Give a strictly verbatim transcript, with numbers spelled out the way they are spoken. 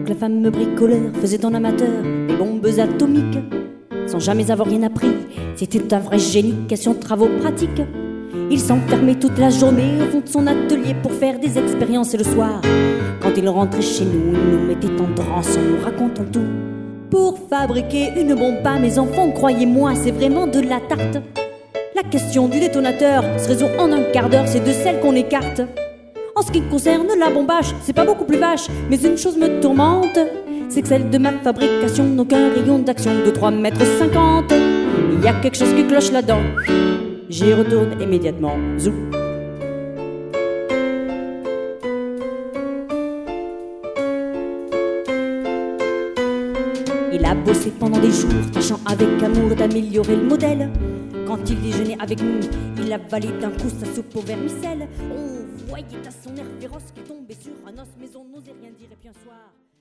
que le fameux bricoleur faisait en amateur des bombes atomiques, sans jamais avoir rien appris. C'était un vrai génie, question de travaux pratiques. Il s'enfermait toute la journée au fond de son atelier pour faire des expériences, et le soir, quand il rentrait chez nous, il nous mettait en transe en nous racontant tout. Pour fabriquer une bombe à mes enfants, croyez-moi, c'est vraiment de la tarte. La question du détonateur se résout en un quart d'heure, c'est de celle qu'on écarte. En ce qui concerne la bombage, c'est pas beaucoup plus vache, mais une chose me tourmente, c'est que celle de ma fabrication n'a qu'un rayon d'action de trois mètres cinquante. Il y a quelque chose qui cloche là-dedans, j'y retourne immédiatement. Zou. Il a bossé pendant des jours, tâchant avec amour d'améliorer le modèle. Quand il déjeunait avec nous, il avalait d'un coup sa soupe au vermicelle. On voyait à son air féroce qu'il tombait sur un os, mais on n'osait rien dire. Et puis un soir...